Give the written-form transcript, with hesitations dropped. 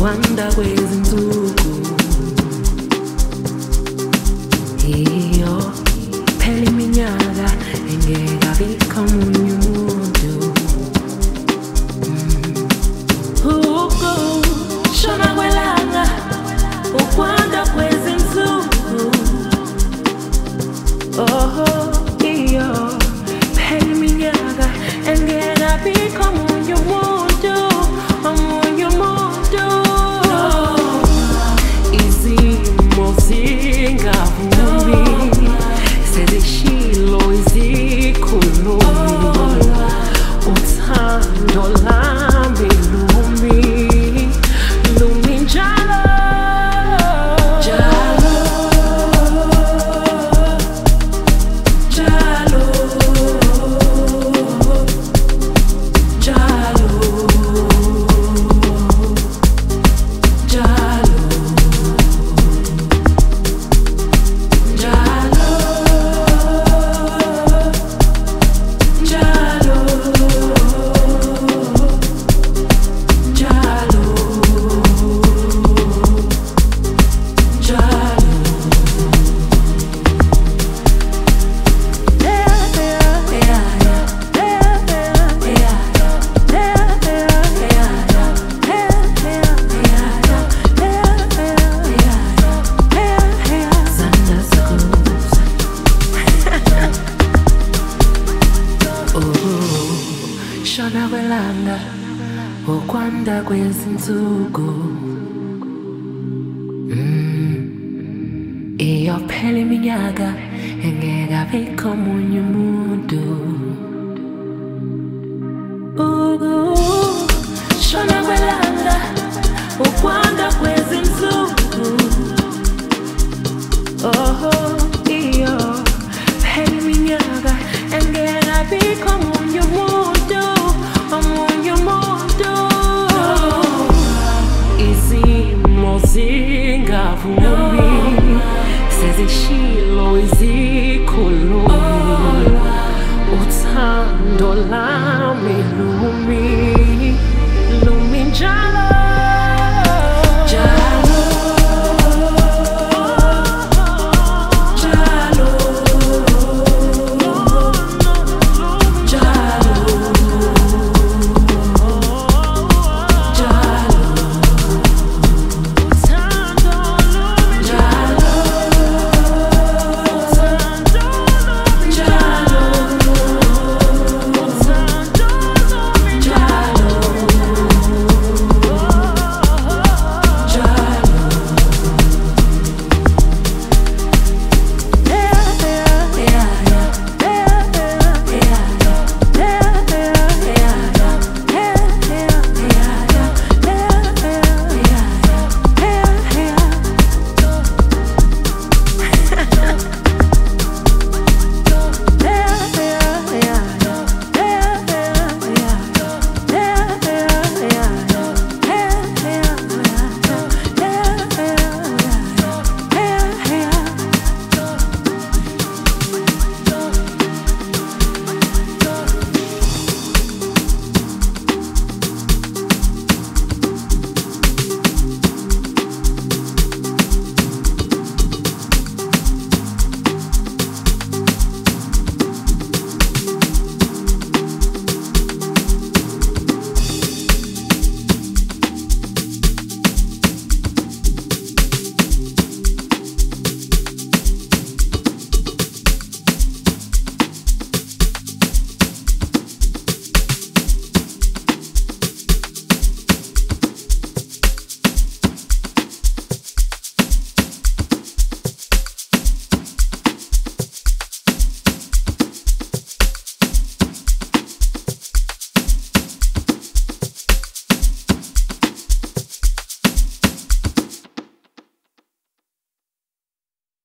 ukwanda kwezinsuku iyo phela iminyaka engeke abikho omunye umuntu shona kwelanga ukwanda kwezinsuku iyo phela iminyaka engeke abikho omunye umuntu izimo zingavumi sezishilo izikhulumi uthando lami lumi njalo shona kwelanga ukwanda kwezinsuku iyo phela iminyaka engeke abikho omunye umuntu shona kwelanga ukwanda kwezinsuku iyo phela iminyaka engeke abikho omunye umuntu izimo zingavumi sezishilo izikhulumi uthando lami